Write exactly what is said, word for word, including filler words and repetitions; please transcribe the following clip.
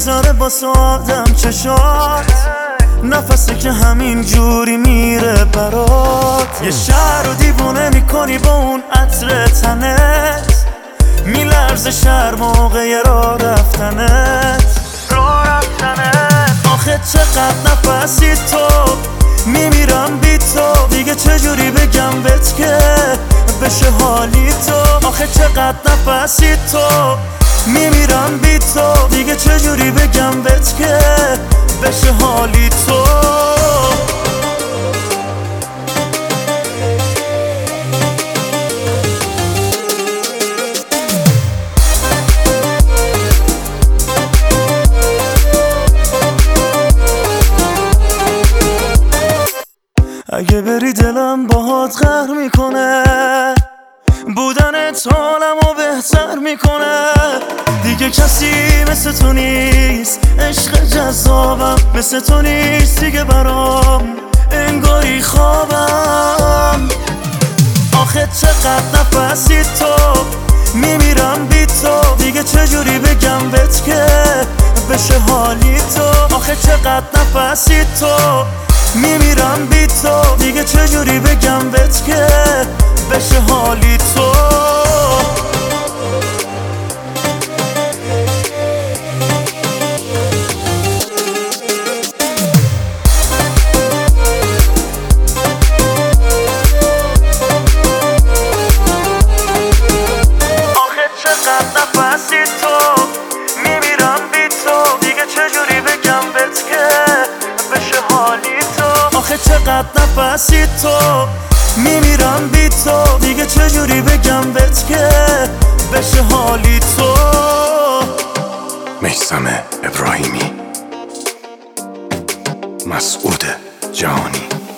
میذاره با آدم چشات، نفسی که همین جوری میره برات. یه شهر رو دیوونه میکنی با اون عطر تنت، میلرزه شهر موقع راه رفتنت راه رفتنت آخه چقدر نفسی تو، میمیرم بی تو، دیگه چجوری بگم بهت که بشه حالی تو. آخه چقدر نفسی تو، میمیرم بی تو، دیگه چجوری بگم بهت که بشه حالی تو. اگه بری دلم باهات قهر میکنه، بودنت حالمو بهتر میکنه. دیگه کسی مثل تو نیست، عشق جذابم مثل تو نیست دیگه برام، انگاری خوابم. آخه چقدر نفسی تو، میمیرم بی تو، دیگه چجوری بگم بهت که بشه حالی تو. آخه چقدر نفسی تو، میمیرم بی تو، دیگه چجوری بگم بهت که بشه حالی تو. آخه چقدر نفسی تو، میمیرم بی تو، دیگه چجوری بگم بهت که بشه حالی تو. آخه چقدر نفسی تو، میمیرم بی تو، دیگه چجوری بگم بهت که بشه حالی تو. میثم ابراهیمی، مسعود جهانی.